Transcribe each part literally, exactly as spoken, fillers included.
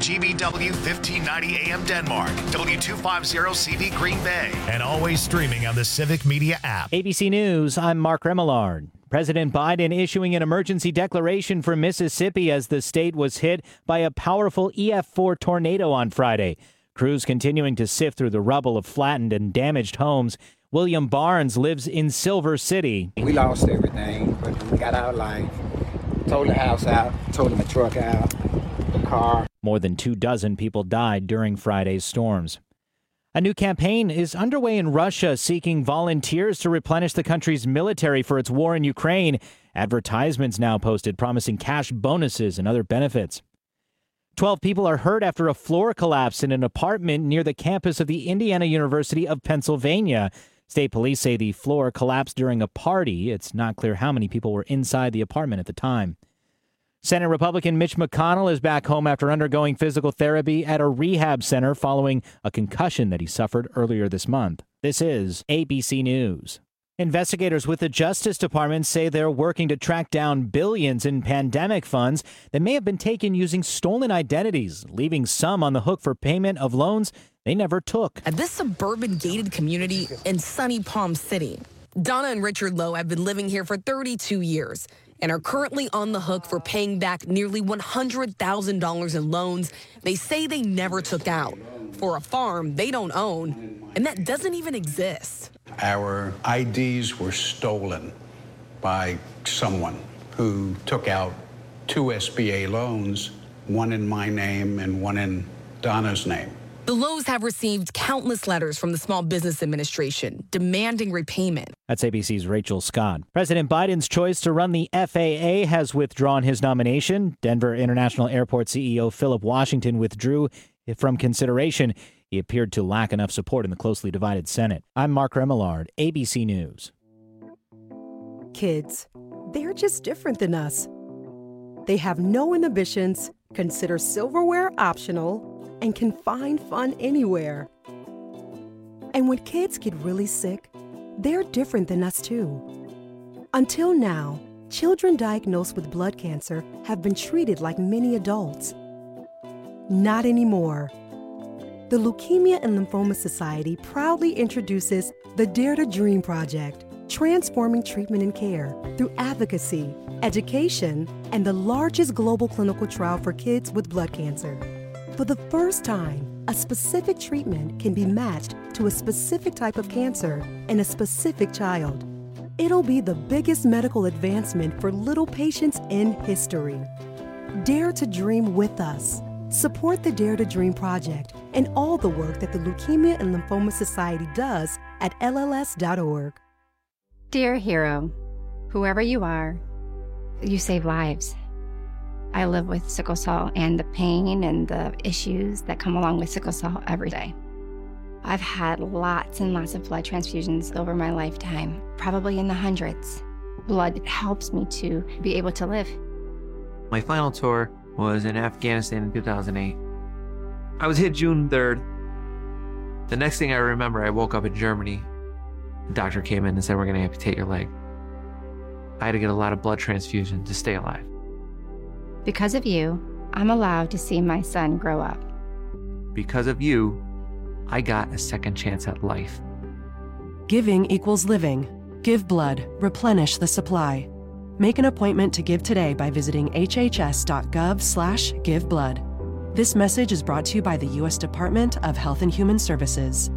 G B W fifteen ninety A M Denmark, W two fifty C V Green Bay, and always streaming on the Civic Media app. A B C News, I'm Mark Remillard. President Biden issuing an emergency declaration for Mississippi as the state was hit by a powerful E F four tornado on Friday. Crews continuing to sift through the rubble of flattened and damaged homes. William Barnes lives in Silver City. We lost everything, but we got our life. Towed the house out, towed the truck out, the car. More than two dozen people died during Friday's storms. A new campaign is underway in Russia seeking volunteers to replenish the country's military for its war in Ukraine. Advertisements now posted promising cash bonuses and other benefits. Twelve people are hurt after a floor collapsed in an apartment near the campus of the Indiana University of Pennsylvania. State police say the floor collapsed during a party. It's not clear how many people were inside the apartment at the time. Senate Republican Mitch McConnell is back home after undergoing physical therapy at a rehab center following a concussion that he suffered earlier this month. This is A B C News. Investigators with the Justice Department say they're working to track down billions in pandemic funds that may have been taken using stolen identities, leaving some on the hook for payment of loans they never took. At this suburban gated community in sunny Palm City, Donna and Richard Lowe have been living here for thirty-two years and are currently on the hook for paying back nearly one hundred thousand dollars in loans they say they never took out for a farm they don't own and that doesn't even exist. Our I Ds were stolen by someone who took out two S B A loans, one in my name and one in Donna's name. The Lowe's have received countless letters from the Small Business Administration demanding repayment. That's A B C's Rachel Scott. President Biden's choice to run the F A A has withdrawn his nomination. Denver International Airport C E O Philip Washington withdrew from consideration. He appeared to lack enough support in the closely divided Senate. I'm Mark Remillard, A B C News. Kids, they're just different than us. They have no inhibitions, consider silverware optional, and can find fun anywhere. And when kids get really sick, they're different than us too. Until now, children diagnosed with blood cancer have been treated like many adults. Not anymore. The Leukemia and Lymphoma Society proudly introduces the Dare to Dream Project, transforming treatment and care through advocacy, education, and the largest global clinical trial for kids with blood cancer. For the first time, a specific treatment can be matched to a specific type of cancer in a specific child. It'll be the biggest medical advancement for little patients in history. Dare to dream with us. Support the Dare to Dream Project and all the work that the Leukemia and Lymphoma Society does at L L S dot org. Dear hero, whoever you are, you save lives. I live with sickle cell and the pain and the issues that come along with sickle cell every day. I've had lots and lots of blood transfusions over my lifetime, probably in the hundreds. Blood helps me to be able to live. My final tour was in Afghanistan in two thousand eight. I was hit June third. The next thing I remember, I woke up in Germany. The doctor came in and said, we're gonna amputate your leg. I had to get a lot of blood transfusion to stay alive. Because of you, I'm allowed to see my son grow up. Because of you, I got a second chance at life. Giving equals living. Give blood. Replenish the supply. Make an appointment to give today by visiting h h s dot gov slash give blood. This message is brought to you by the U S Department of Health and Human Services.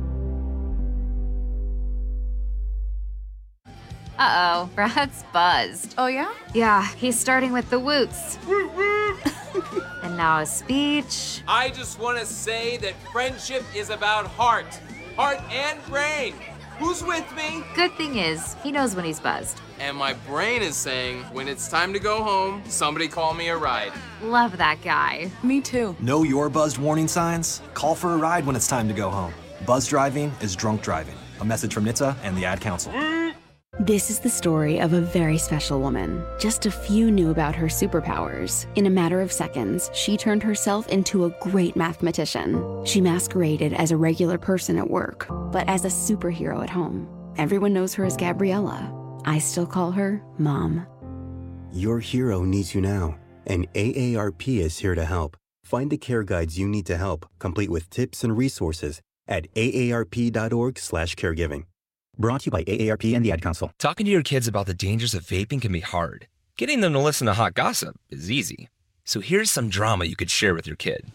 Uh-oh, Brad's buzzed. Oh, yeah? Yeah, he's starting with the woots. And now a speech. I just want to say that friendship is about heart. Heart and brain. Who's with me? Good thing is, he knows when he's buzzed. And my brain is saying, when it's time to go home, somebody call me a ride. Love that guy. Me too. Know your buzzed warning signs? Call for a ride when it's time to go home. Buzz driving is drunk driving. A message from N H T S A and the Ad Council. This is the story of a very special woman. Just a few knew about her superpowers. In a matter of seconds, she turned herself into a great mathematician. She masqueraded as a regular person at work, but as a superhero at home. Everyone knows her as Gabriella. I still call her Mom. Your hero needs you now, and A A R P is here to help. Find the care guides you need to help, complete with tips and resources at A A R P dot org slash caregiving. Brought to you by A A R P and the Ad Council. Talking to your kids about the dangers of vaping can be hard. Getting them to listen to hot gossip is easy. So here's some drama you could share with your kid.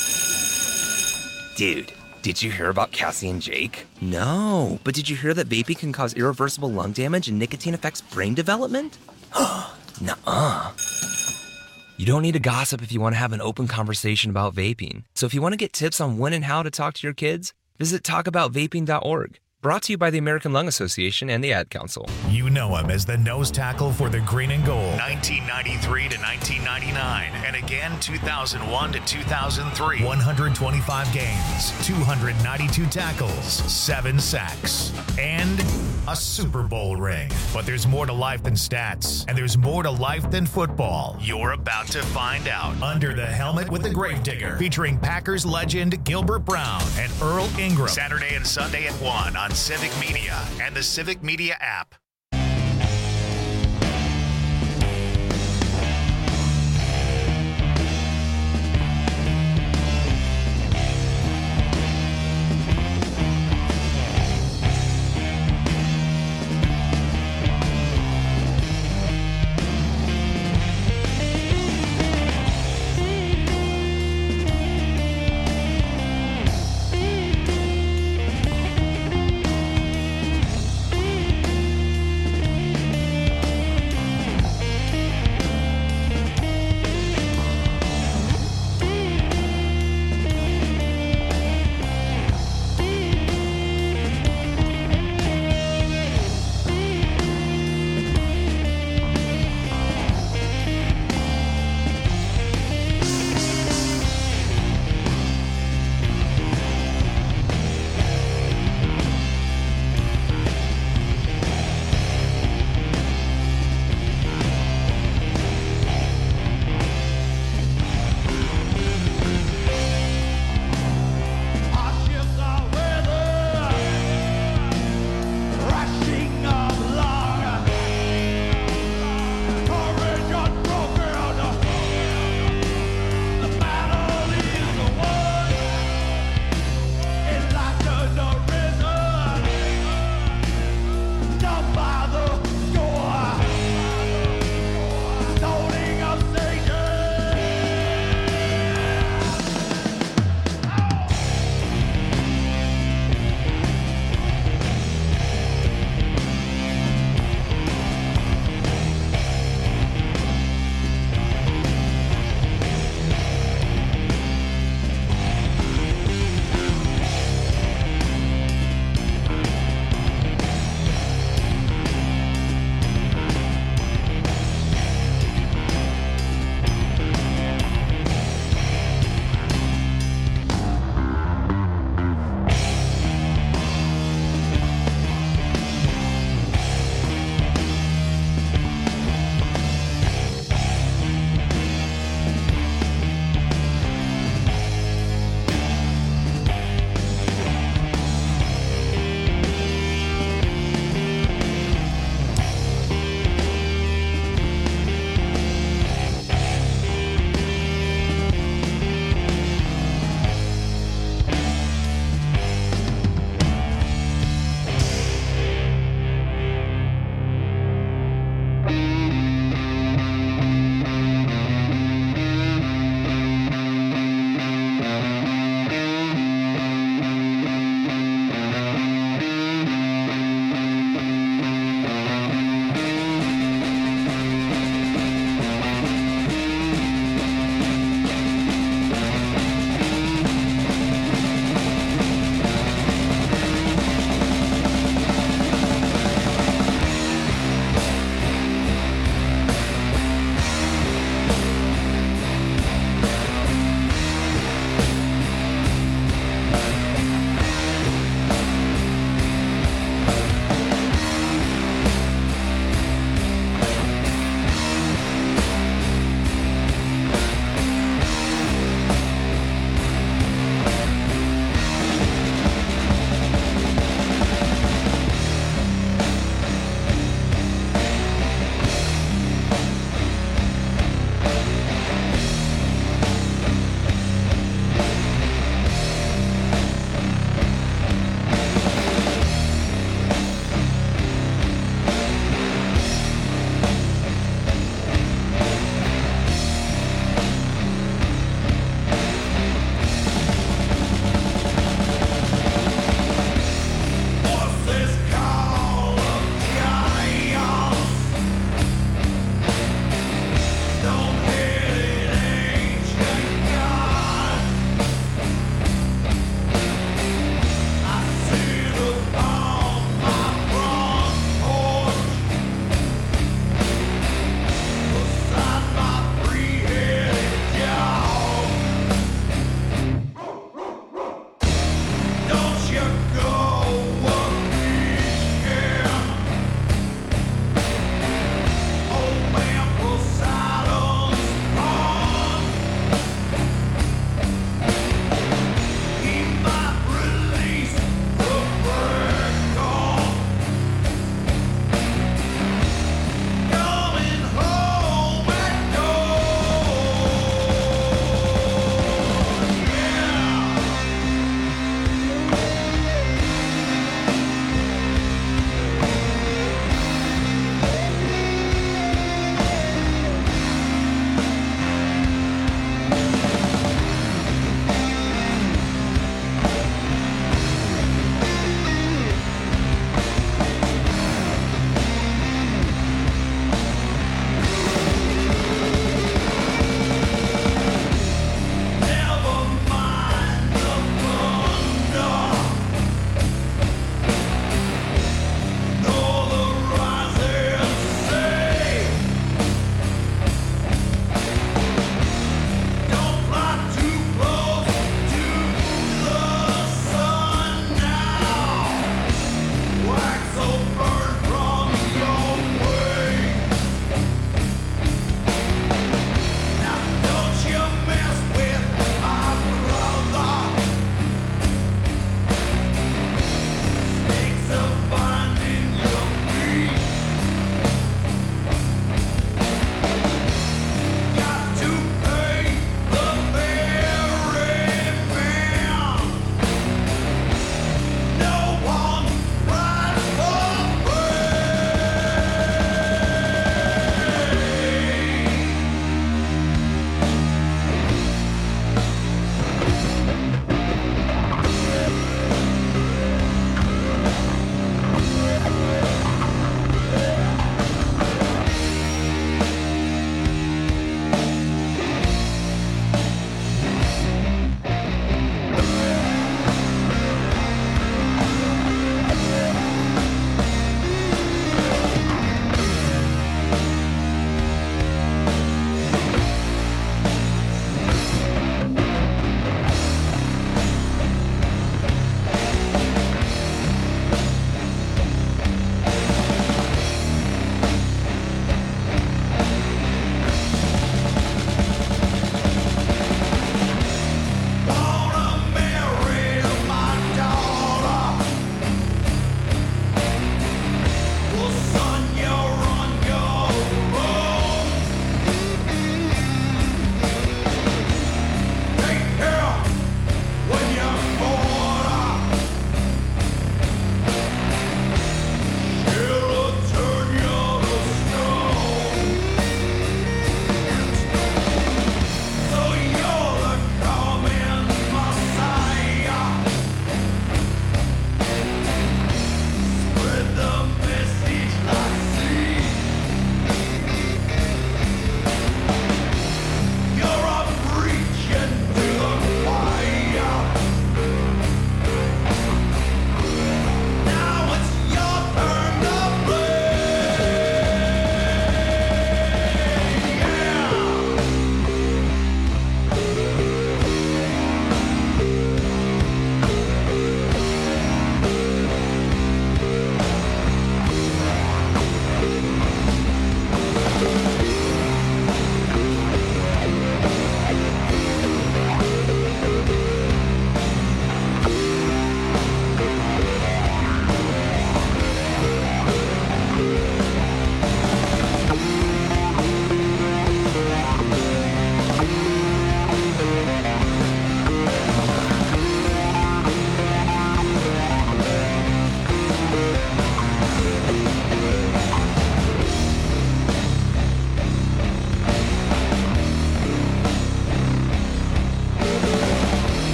Dude, did you hear about Cassie and Jake? No, but did you hear that vaping can cause irreversible lung damage and nicotine affects brain development? Nuh-uh. You don't need to gossip if you want to have an open conversation about vaping. So if you want to get tips on when and how to talk to your kids, visit talk about vaping dot org. Brought to you by the American Lung Association and the Ad Council. You know him as the nose tackle for the Green and Gold, nineteen ninety-three to nineteen ninety-nine, and again two thousand one to two thousand three. one hundred twenty-five games, two hundred ninety-two tackles, seven sacks, and a Super Bowl ring. But there's more to life than stats, and there's more to life than football. You're about to find out. Under the Helmet with the Gravedigger, featuring Packers legend Gilbert Brown and Earl Ingram. Saturday and Sunday at one on Civic Media and the Civic Media app.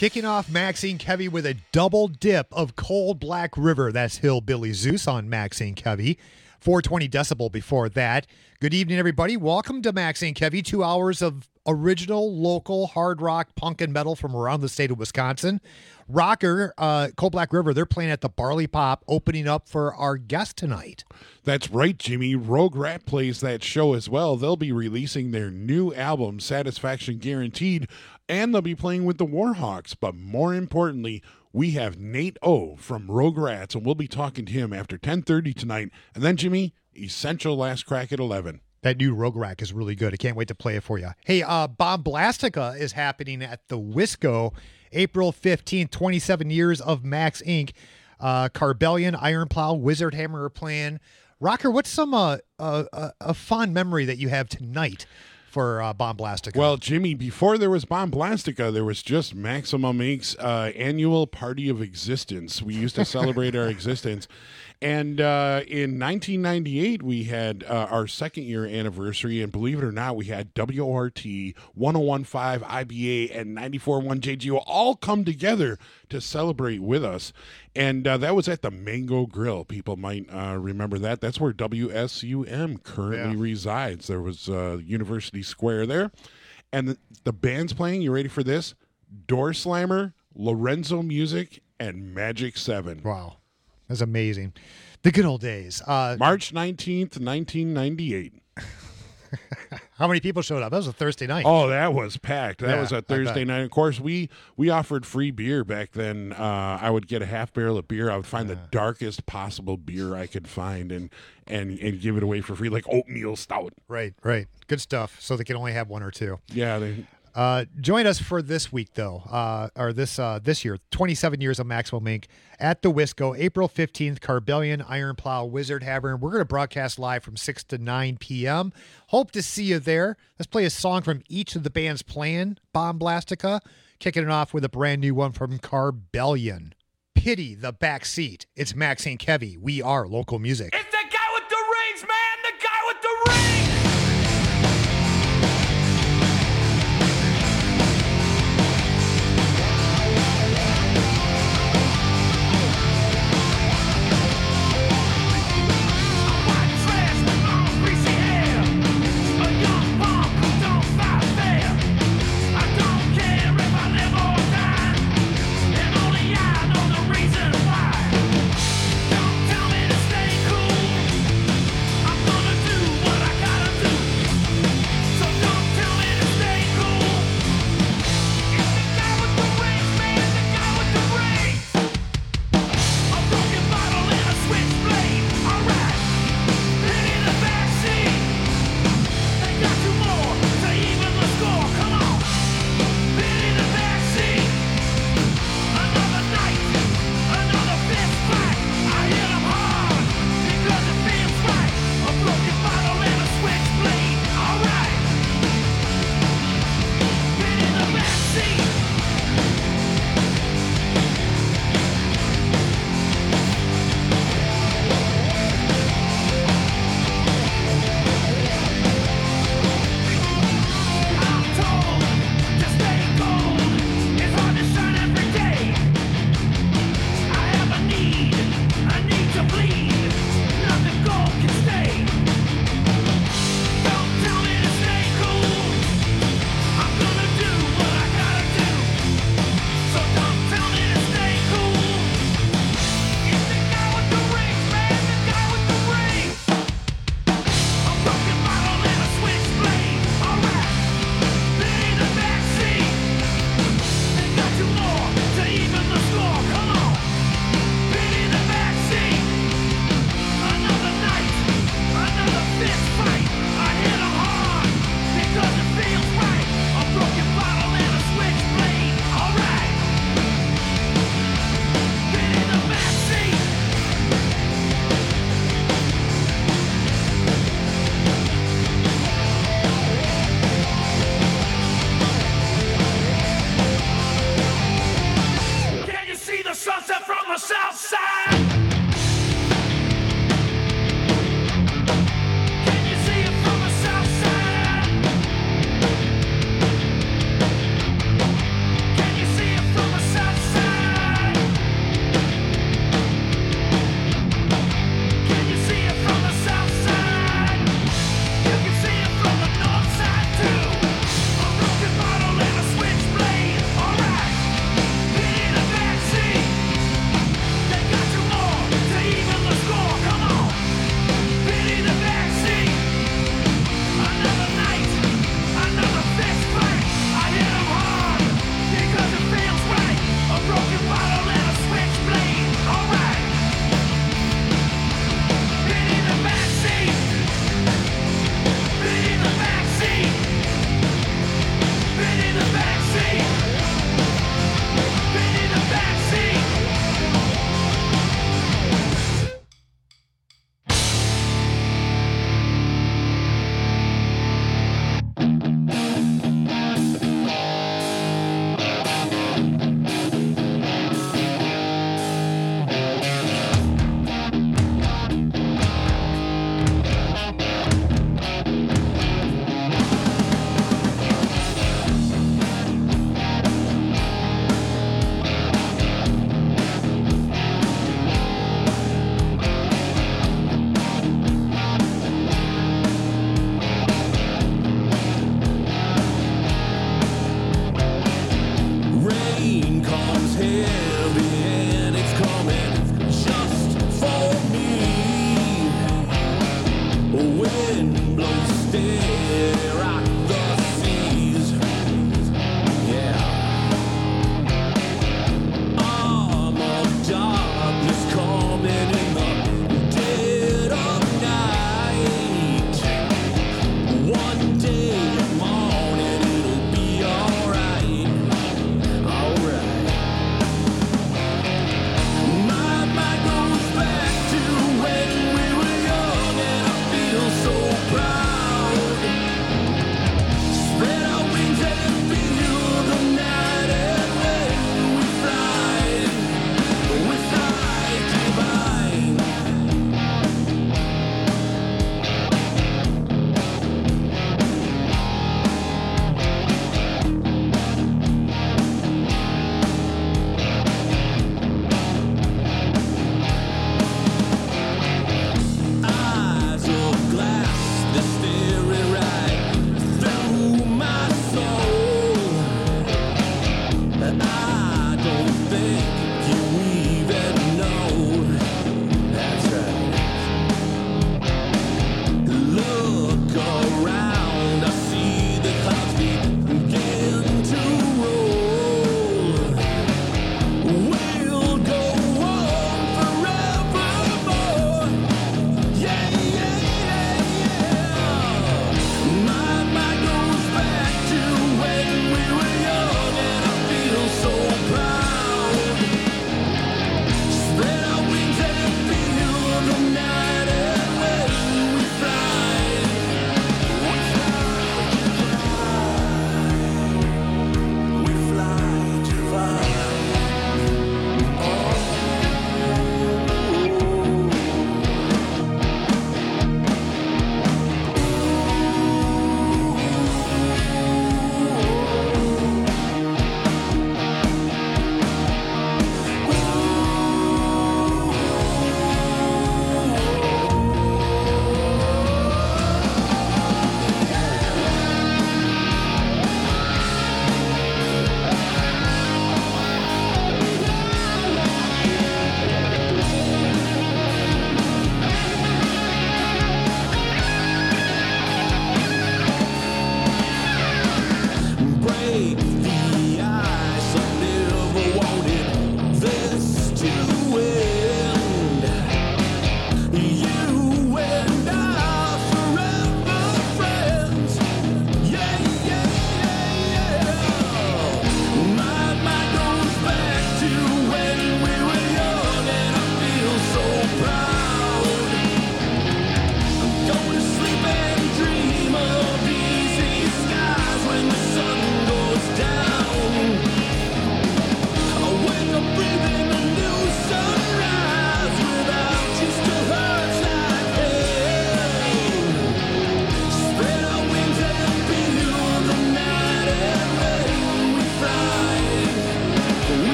Kicking off Maxine Kevy with a double dip of Cold Black River. That's Hillbilly Zeus on Maxine Kevy. four twenty decibel before that. Good evening, everybody. Welcome to Maxine Kevy. Two hours of original, local, hard rock, punk, and metal from around the state of Wisconsin. Rocker, uh, Cold Black River, they're playing at the Barley Pop, opening up for our guest tonight. That's right, Jimmy. Rogue Rat plays that show as well. They'll be releasing their new album, Satisfaction Guaranteed, and they'll be playing with the Warhawks. But more importantly, we have Nate O from Rogue Rats, and we'll be talking to him after ten thirty tonight. And then, Jimmy, Essential Last Crack at eleven. That new Rogue Rack is really good. I can't wait to play it for you. Hey, uh, Bomblastica is happening at the Wisco, April fifteenth, twenty-seven years of Max Incorporated. Uh, Carbellion, Iron Plow, Wizard Hammer are playing. Rocker, what's some uh, uh, uh, a fond memory that you have tonight for uh, Bomblastica? Well, Jimmy, before there was Bomblastica, there was just Maximum Incorporated's uh, annual Party of Existence. We used to celebrate our existence. And uh, in nineteen ninety-eight, we had uh, our second year anniversary, and believe it or not, we had W O R T, one oh one point five I B A, and ninety-four point one J G O all come together to celebrate with us. And uh, that was at the Mango Grill. People might uh, remember that. That's where W S U M currently yeah. resides. There was uh, University Square there. And the, the band's playing, you ready for this? Door Slammer, Lorenzo Music, and Magic seven. Wow. That's amazing. The good old days. Uh, March nineteenth, nineteen ninety-eight. How many people showed up? That was a Thursday night. Oh, that was packed. That yeah, was a Thursday night. Of course, we we offered free beer back then. Uh, I would get a half barrel of beer. I would find yeah. the darkest possible beer I could find and, and, and give it away for free, like oatmeal stout. Right, right. Good stuff. So they can only have one or two. Yeah, they... Uh, join us for this week, though, uh, or this uh, this year, twenty-seven years of Maximum Incorporated at the Wisco, April fifteenth, Carbellion, Iron Plow, Wizard Hammer. We're going to broadcast live from six to nine p.m. Hope to see you there. Let's play a song from each of the bands playing Bomblastica, kicking it off with a brand new one from Carbellion. Pity the Backseat. It's Maxine Kevy. We are local music. It's the guy with the rings, man! The guy with the rings! From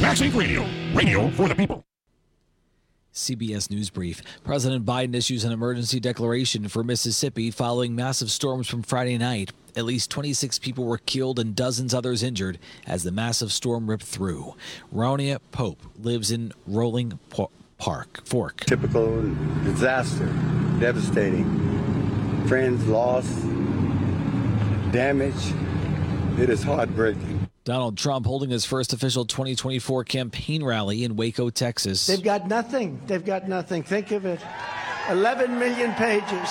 Max Inc Radio. Radio for the people. C B S News Brief. President Biden issues an emergency declaration for Mississippi following massive storms from Friday night. At least twenty-six people were killed and dozens others injured as the massive storm ripped through. Ronia Pope lives in Rolling po- Park, Fork. Typical disaster, devastating. Friends lost, damage. It is heartbreaking. Donald Trump holding his first official twenty twenty-four campaign rally in Waco, Texas. They've got nothing. They've got nothing. Think of it. eleven million pages.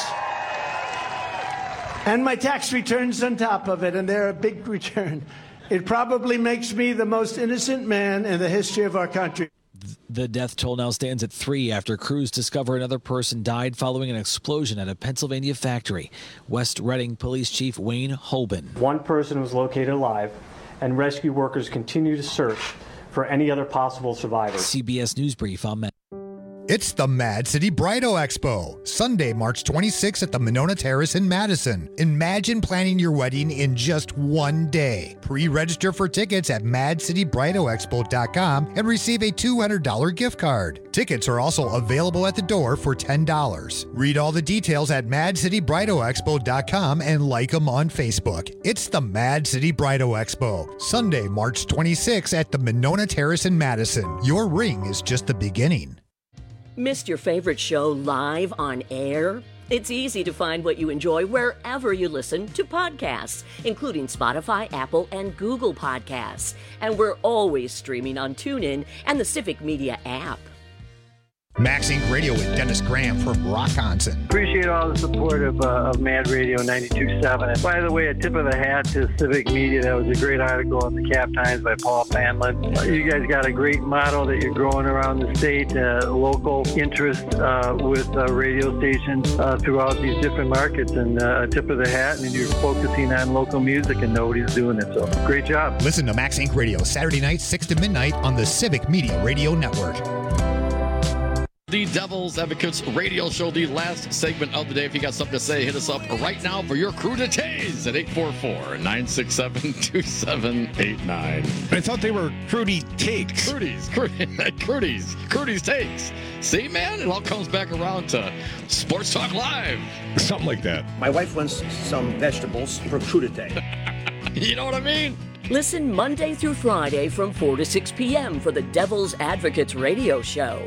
And my tax returns on top of it, and they're a big return. It probably makes me the most innocent man in the history of our country. The death toll now stands at three after crews discover another person died following an explosion at a Pennsylvania factory. West Reading Police Chief Wayne Holben. One person was located alive, and rescue workers continue to search for any other possible survivors. C B S News Brief on Matt. It's the Mad City Bridal Expo, Sunday, March twenty-sixth at the Monona Terrace in Madison. Imagine planning your wedding in just one day. Pre-register for tickets at mad city bridal expo dot com and receive a two hundred dollars gift card. Tickets are also available at the door for ten dollars. Read all the details at mad city bridal expo dot com and like them on Facebook. It's the Mad City Bridal Expo, Sunday, March twenty-sixth at the Monona Terrace in Madison. Your ring is just the beginning. Missed your favorite show live on air? It's easy to find what you enjoy wherever you listen to podcasts, including Spotify, Apple, and Google Podcasts. And we're always streaming on TuneIn and the Civic Media app. Max Inc Radio with Dennis Graham from Rockonson. Appreciate all the support of, uh, of Mad Radio ninety-two point seven. And by the way, a tip of the hat to Civic Media. That was a great article in the Cap Times by Paul Panlin. Uh, you guys got a great model that you're growing around the state, uh, local interest uh, with uh, radio stations uh, throughout these different markets. And uh, a tip of the hat, and you're focusing on local music, and nobody's doing it. So great job. Listen to Max Inc Radio Saturday night, six to midnight on the Civic Media Radio Network. The Devil's Advocates radio show, the last segment of the day. If you got something to say, hit us up right now for your crew to tase at eight four four, nine six seven, two seven eight nine. I thought they were Crudy Takes. Crudies, Crudies, Crudies Takes. See, man, it all comes back around to Sports Talk Live. Something like that. My wife wants some vegetables for crudite. You know what I mean? Listen Monday through Friday from four to six p.m. for the Devil's Advocates radio show.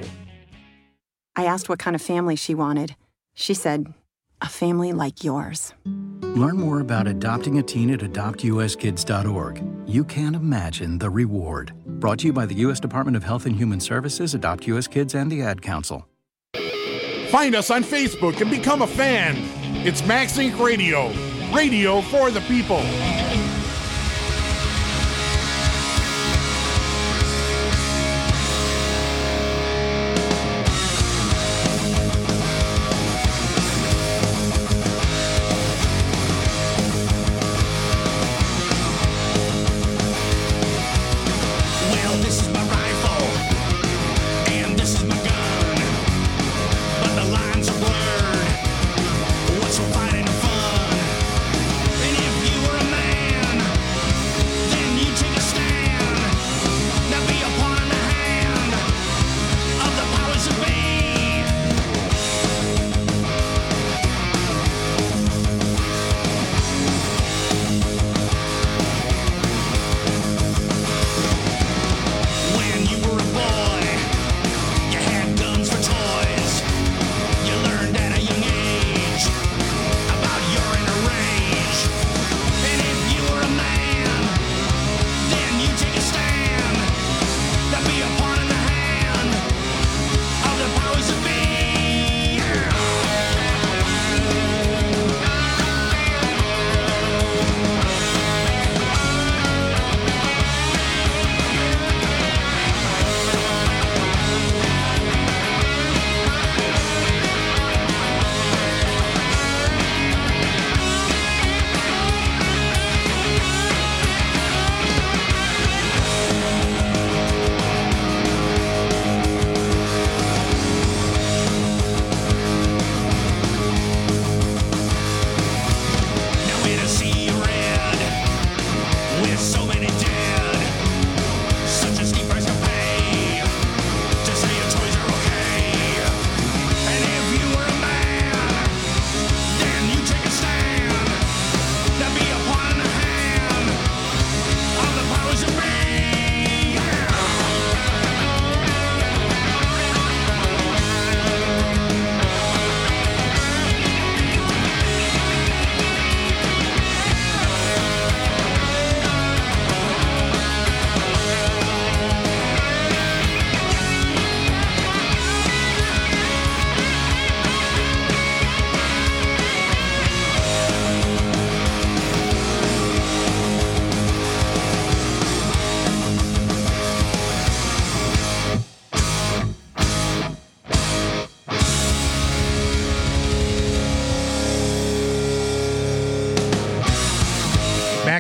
I asked what kind of family she wanted. She said, a family like yours. Learn more about adopting a teen at adopt u s kids dot org. You can't imagine the reward. Brought to you by the U S Department of Health and Human Services, Adopt U S Kids, and the Ad Council. Find us on Facebook and become a fan. It's Max Inc Radio. Radio for the people. What's so fighting fun? And if you were a man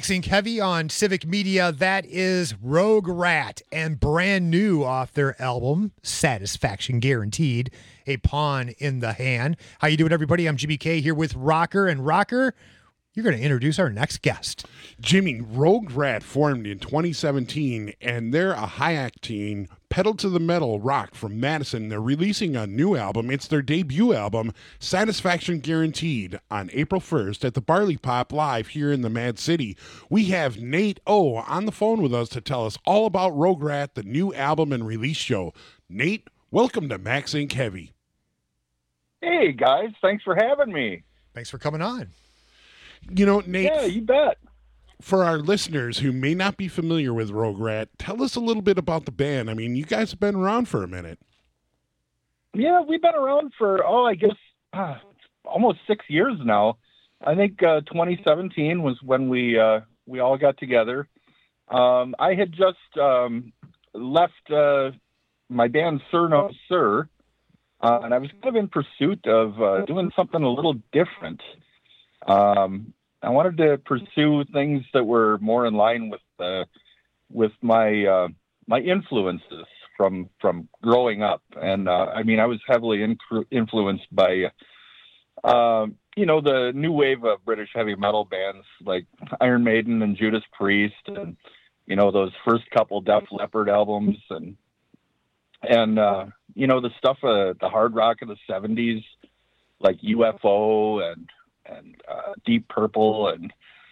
Maxing Heavy on Civic Media. That is Rogue Rat, and brand new off their album, Satisfaction Guaranteed, A Pawn in the Hand. How you doing, everybody? I'm Jimmy K here with Rocker. And Rocker, you're going to introduce our next guest. Jimmy, Rogue Rat formed in twenty seventeen, and they're a high-acting, pedal-to-the-metal rock from Madison. They're releasing a new album. It's their debut album, Satisfaction Guaranteed, on April first at the Barley Pop Live here in the Mad City. We have Nate O on the phone with us to tell us all about Rogue Rat, the new album and release show. Nate, welcome to Max Inc Heavy. Hey, guys. Thanks for having me. Thanks for coming on. You know, Nate. Yeah, you bet. For our listeners who may not be familiar with Rogue Rat, tell us a little bit about the band. I mean, you guys have been around for a minute. Yeah, we've been around for, oh, I guess uh, almost six years now. I think uh, twenty seventeen was when we uh, we all got together. Um, I had just um, left uh, my band Sir No Sir, uh, and I was kind of in pursuit of uh, doing something a little different. Um, I wanted to pursue things that were more in line with uh, with my uh, my influences from from growing up, and uh, I mean I was heavily in- influenced by uh, you know the new wave of British heavy metal bands like Iron Maiden and Judas Priest, and you know those first couple Def Leppard albums, and and uh, you know the stuff uh, the hard rock of the seventies like U F O and. and uh, Deep Purple and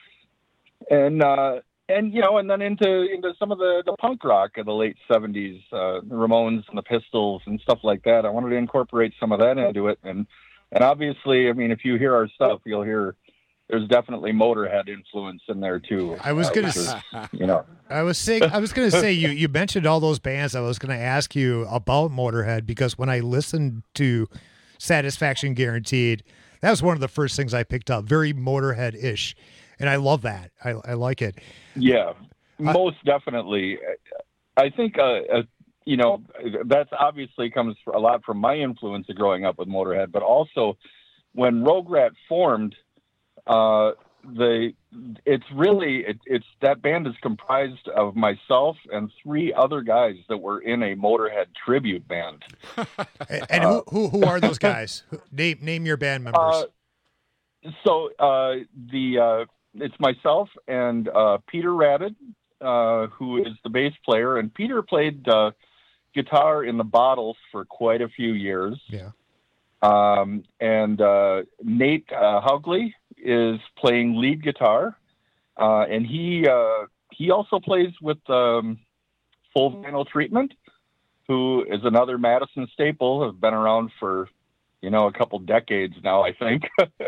and uh, and you know and then into into some of the, the punk rock of the late seventies, uh, the Ramones and the Pistols and stuff like that. I wanted to incorporate some of that into it, and and obviously, I mean, if you hear our stuff, you'll hear there's definitely Motorhead influence in there too. I was uh, gonna, is, you know, I was saying, I was gonna say you you mentioned all those bands. I was gonna ask you about Motorhead because when I listened to Satisfaction Guaranteed, that was one of the first things I picked up. Very Motorhead-ish, and I love that. I, I like it. Yeah, most uh, definitely. I think, uh, uh, you know, that's obviously comes a lot from my influence of growing up with Motorhead, but also when Rogue Rat formed, uh, the it's really it, it's that band is comprised of myself and three other guys that were in a Motorhead tribute band. and and who, who who are those guys? name name your band members. Uh, so uh, the uh, it's myself and uh, Peter Radid, uh, who is the bass player, and Peter played uh, guitar in the Bottles for quite a few years. Yeah. Um, and uh, Nate uh, Haugley is playing lead guitar, uh, and he uh, he also plays with um, Full Vinyl Treatment, who is another Madison staple, has been around for you know a couple decades now, I think.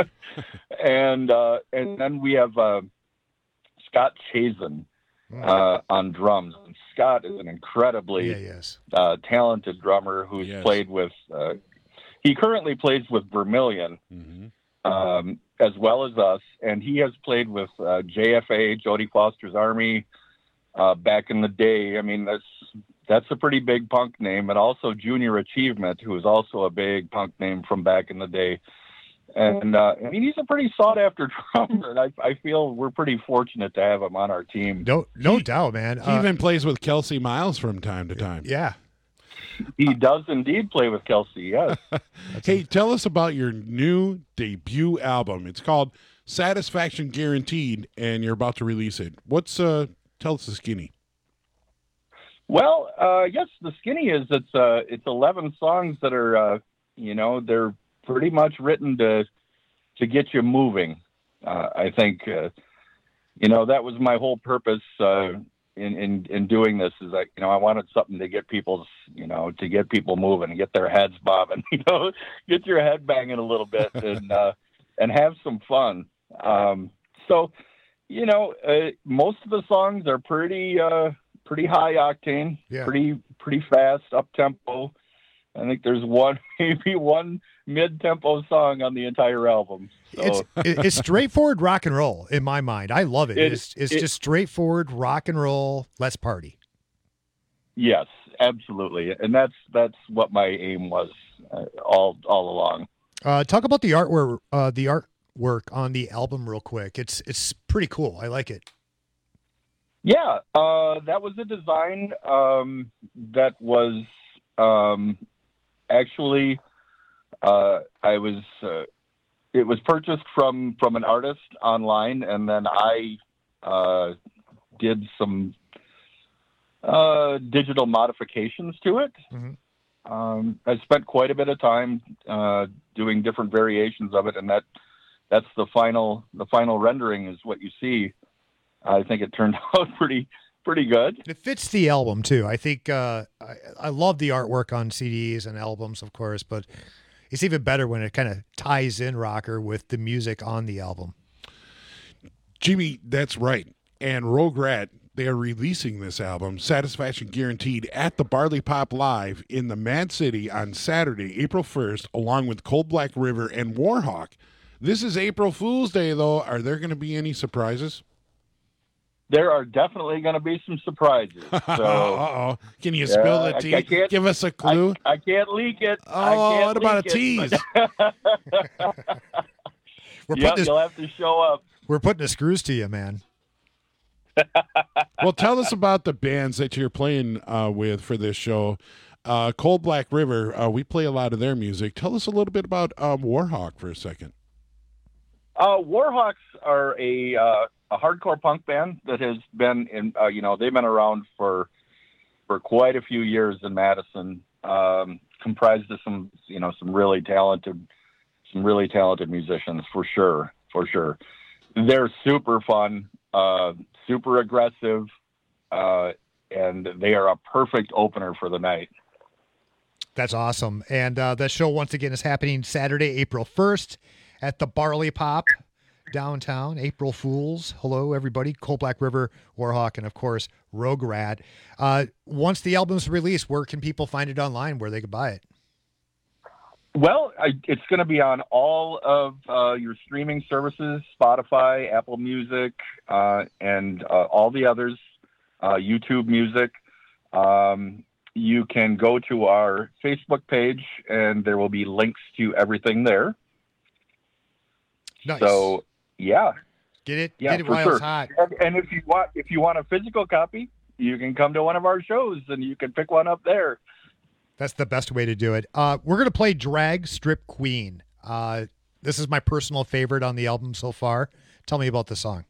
and uh, and then we have uh, Scott Chazen uh, on drums. And Scott is an incredibly yeah, yes. uh, talented drummer who's Yes. played with. Uh, he currently plays with Vermilion. Mm-hmm. Um, as well as us, and he has played with uh, J F A, Jodie Foster's Army, uh, back in the day. I mean, that's that's a pretty big punk name, and also Junior Achievement, who is also a big punk name from back in the day. And uh, I mean, he's a pretty sought-after drummer, and I, I feel we're pretty fortunate to have him on our team. No, no doubt, man. He uh, even plays with Kelsey Miles from time to time. Yeah. He does indeed play with Kelsey, yes. Hey, tell us about your new debut album. It's called Satisfaction Guaranteed, and you're about to release it. What's uh? Tell us the skinny. Well, uh, yes, the skinny is it's uh, it's eleven songs that are uh, you know they're pretty much written to to get you moving. Uh, I think uh, you know that was my whole purpose. Uh, In, in in doing this is like you know I wanted something to get people's you know to get people moving and get their heads bobbing, you know get your head banging a little bit and uh, and have some fun. Um, so you know uh, most of the songs are pretty uh, pretty high octane, yeah. pretty pretty fast, up tempo. I think there's one maybe one mid tempo song on the entire album. So. It's it's straightforward rock and roll in my mind. I love it. it it's it's it, just straightforward rock and roll. Let's party. Yes, absolutely, and that's that's what my aim was uh, all all along. Uh, talk about the artwork. Uh, the artwork on the album, real quick. It's it's pretty cool. I like it. Yeah, uh, that was a design um, that was um, actually uh, I was uh, it was purchased from from an artist online, and then I uh, did some uh, digital modifications to it. Mm-hmm. Um, I spent quite a bit of time uh, doing different variations of it, and that that's the final the final rendering is what you see. I think it turned out pretty pretty good. It fits the album too. I think uh, I, I love the artwork on C Ds and albums, of course, but it's even better when it kind of ties in Rocker with the music on the album. Jimmy, that's right. And Rogue Rat, they are releasing this album, Satisfaction Guaranteed, at the Barley Pop Live in the Mad City on Saturday, April first, along with Cold Black River and Warhawk. This is April Fool's Day, though. Are there going to be any surprises? There are definitely going to be some surprizes. So, uh-oh. Can you spill the tea? I, I can't, Give us a clue. I, I can't leak it. Oh, I what about a tease? We're yep, this, you'll have to show up. We're putting the screws to you, man. Well, tell us about the bands that you're playing uh, with for this show. Uh, Cold Black River, uh, we play a lot of their music. Tell us a little bit about um, Warhawk for a second. Uh, Warhawks are a uh, a hardcore punk band that has been in, uh, you know, they've been around for for quite a few years in Madison, um, comprised of some, you know, some really talented, some really talented musicians for sure, for sure. They're super fun, uh, super aggressive, uh, and they are a perfect opener for the night. That's awesome. And uh, that show, once again, is happening Saturday, April first at the Barley Pop downtown. April Fools. Hello, everybody. Cold Black River, Warhawk, and, of course, Rogue Rat. Uh, once the album's released, where can people find it online where they can buy it? Well, I, it's going to be on all of uh, your streaming services, Spotify, Apple Music, uh, and uh, all the others, uh, YouTube Music. Um, you can go to our Facebook page, and there will be links to everything there. Nice. So, yeah. Get it, yeah, get it for while sure. it's hot. And, and if you want, if you want a physical copy, you can come to one of our shows, and you can pick one up there. That's the best way to do it. Uh, we're going to play Drag Strip Queen. Uh, this is my personal favorite on the album so far. Tell me about the song.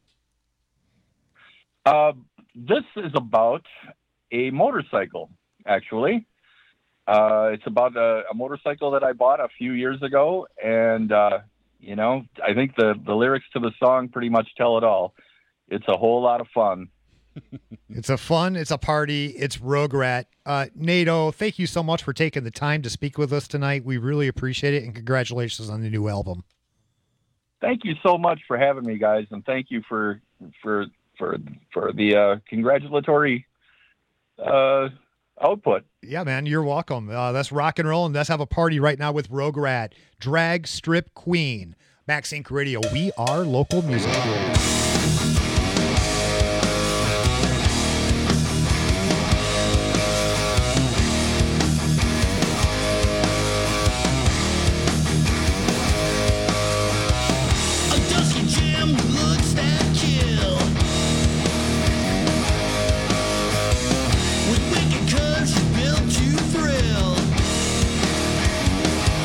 Uh, this is about a motorcycle, actually. Uh, it's about a, a motorcycle that I bought a few years ago, and, uh, you know, I think the, the lyrics to the song pretty much tell it all. It's a whole lot of fun. It's a fun, it's a party, it's Rogue Rat. Uh, Nato, thank you so much for taking the time to speak with us tonight. We really appreciate it, and congratulations on the new album. Thank you so much for having me, guys, and thank you for for for for the uh, congratulatory uh, output. Yeah, man, you're welcome. Uh, let's rock and roll, and let's have a party right now with Rogue Rat. Drag Strip Queen. Max Inc Radio, we are local music.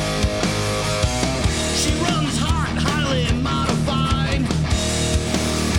She runs hot, highly modified.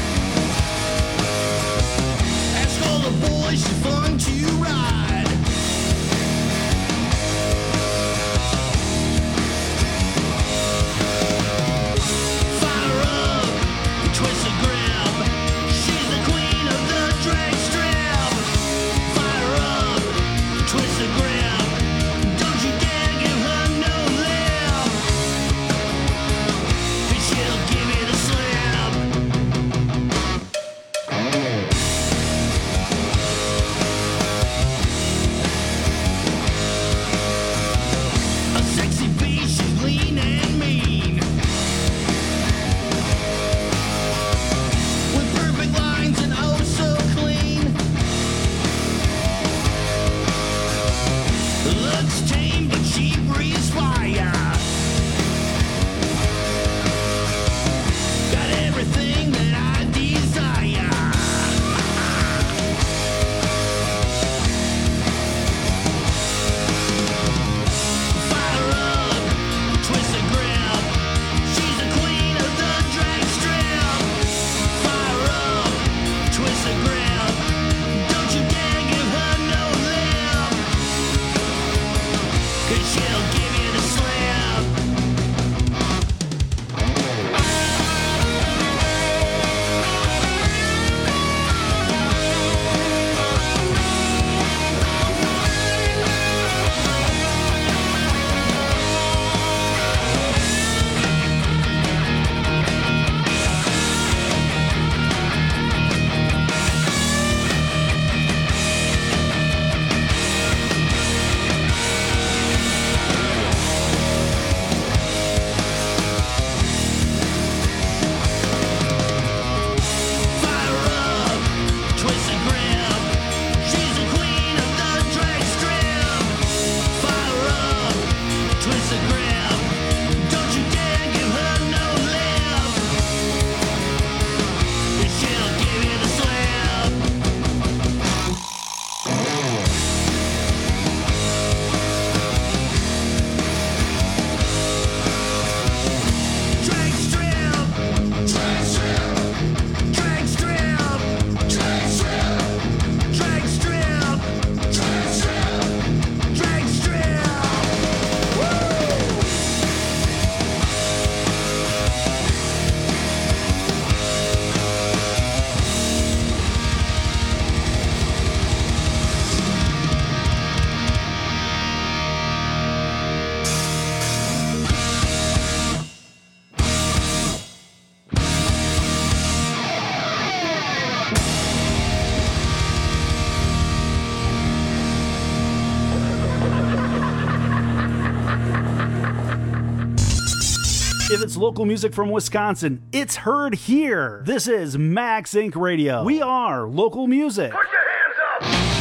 If it's local music from Wisconsin, it's heard here. This is Max Inc Radio. We are local music. Put your hands up!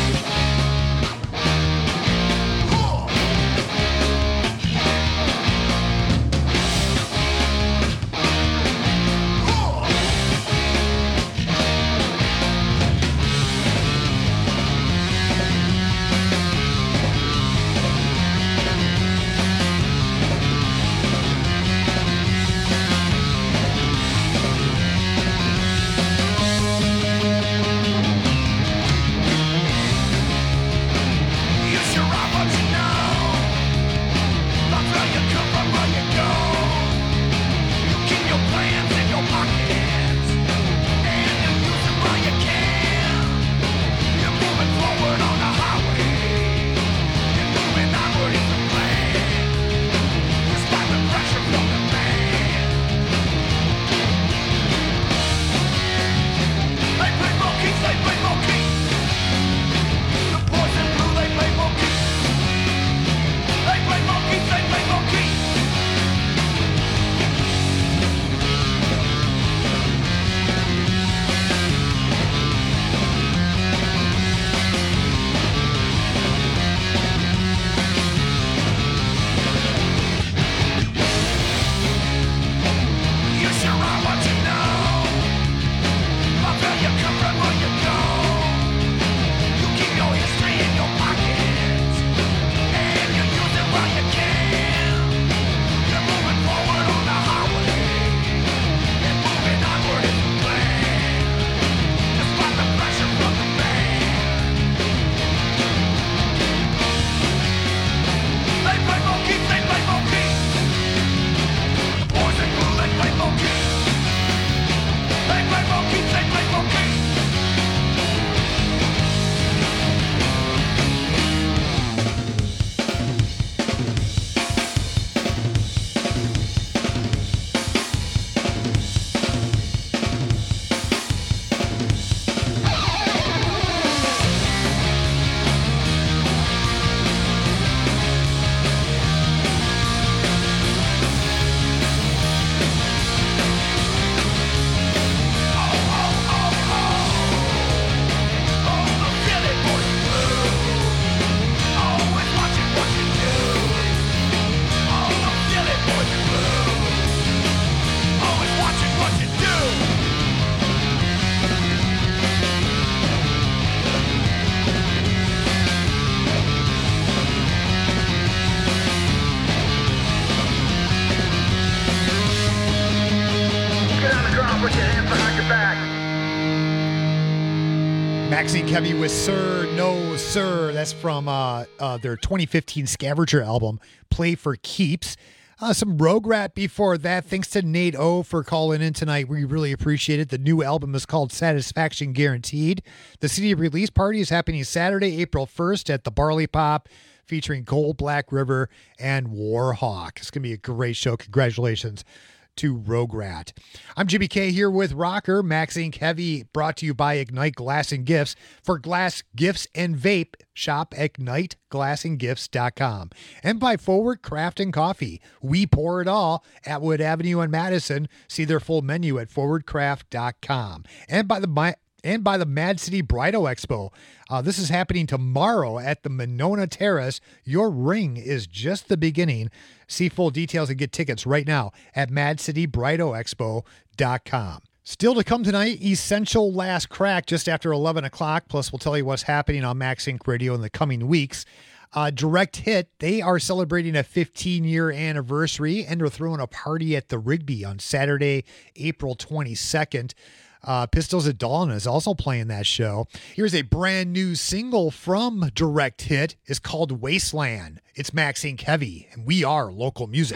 Maxine Kevy with Sir, No Sir. That's from uh, uh, their twenty fifteen Scavenger album, Play for Keeps. Uh, some Rogue Rat before that. Thanks to Nate O for calling in tonight. We really appreciate it. The new album is called Satisfaction Guaranteed. The C D release party is happening Saturday, April first at the Barley Pop, featuring Gold Black River and Warhawk. It's going to be a great show. Congratulations to Rogue Rat. I'm Jimmy K here with Rocker, Maxine Kevy, brought to you by Ignite Glass and Gifts. For glass, gifts, and vape, shop ignite glass and gifts dot com. And by Forward Craft and Coffee. We pour it all at Wood Avenue and Madison. See their full menu at forward craft dot com. And by the and by the Mad City Bridal Expo. Uh, this is happening tomorrow at the Monona Terrace. Your ring is just the beginning. See full details and get tickets right now at mad city bridal expo dot com. Still to come tonight, Essential Last Crack just after eleven o'clock. Plus, we'll tell you what's happening on Max Inc Radio in the coming weeks. Uh, Direct Hit, they are celebrating a fifteen-year anniversary, and they're throwing a party at the Rigby on Saturday, April twenty-second. Uh, Pistols at Dawn is also playing that show. Here's a brand new single from Direct Hit. It's called Wasteland. It's Maxine Kevy, and we are local music.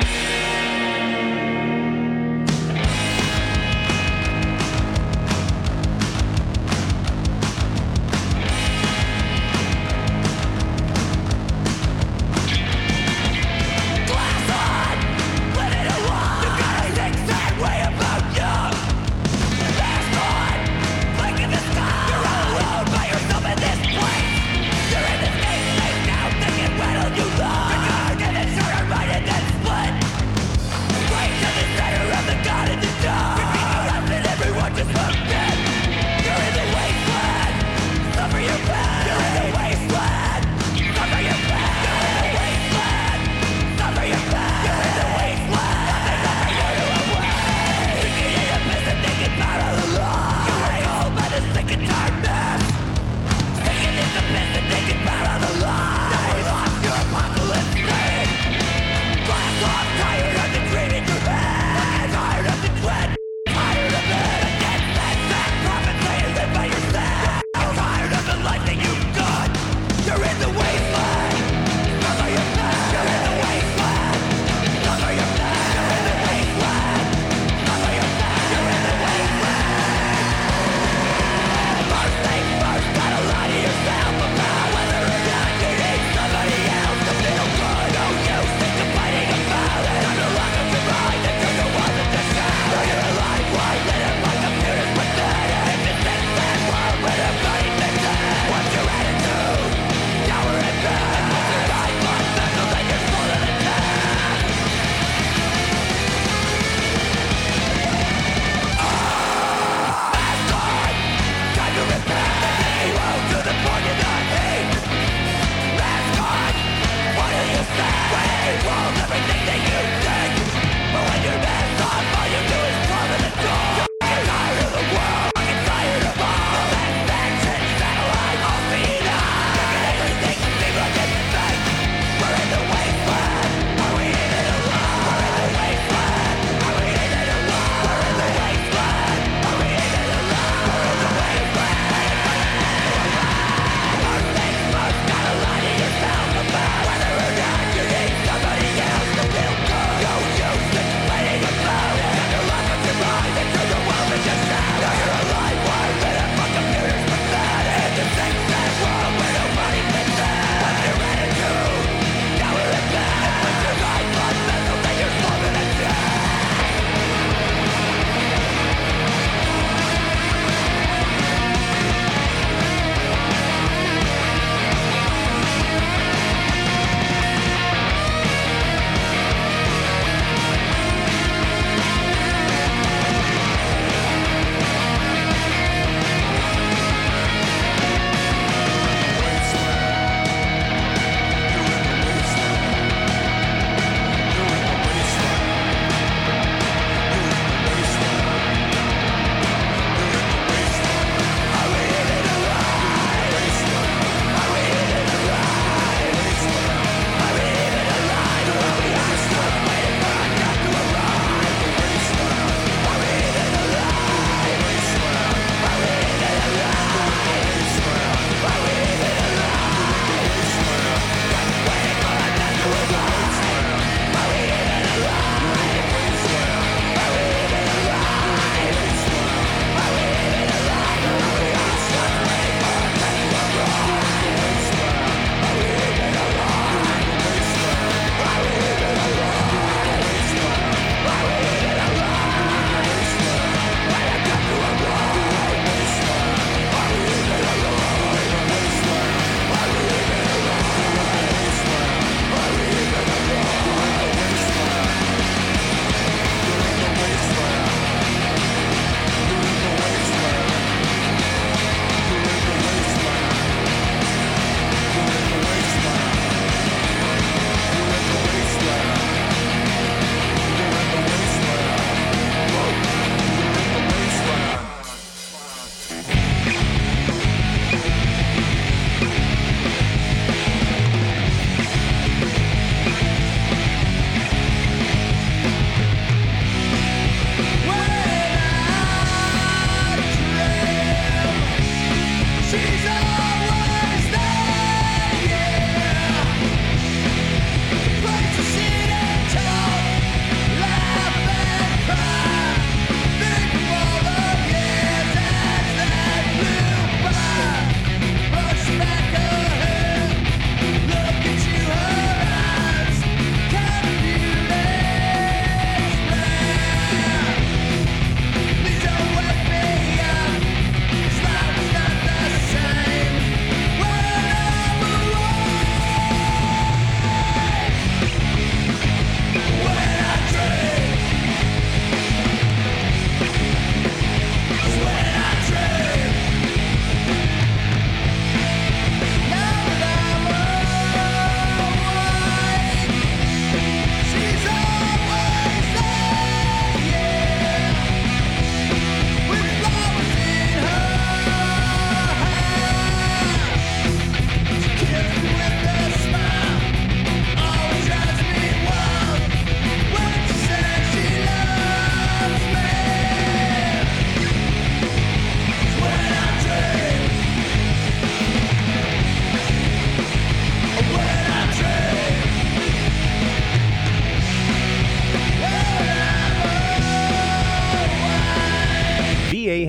You're in this game, now thinking, well, you love. You're gonna get it, sure, right, and then split.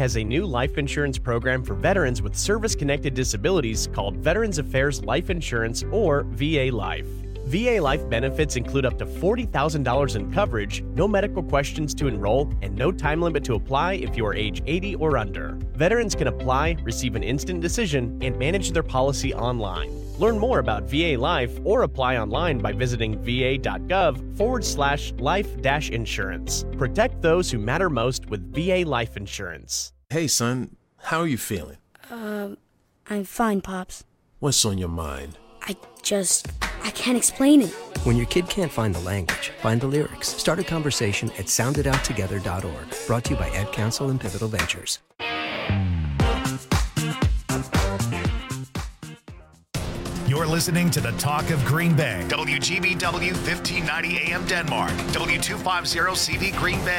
has a new life insurance program for veterans with service-connected disabilities called Veterans Affairs Life Insurance, or V A Life. V A Life benefits include up to forty thousand dollars in coverage, no medical questions to enroll, and no time limit to apply if you are age eighty or under. Veterans can apply, receive an instant decision, and manage their policy online. Learn more about V A Life or apply online by visiting va.gov forward slash life dash insurance. Protect those who matter most with V A Life Insurance. Hey, son, how are you feeling? Um, I'm fine, Pops. What's on your mind? I just, I can't explain it. When your kid can't find the language, find the lyrics. Start a conversation at sound it out together dot org. Brought to you by Ad Council and Pivotal Ventures. You're listening to the Talk of Green Bay. W G B W fifteen ninety A M Denmark. W two fifty C V Green Bay.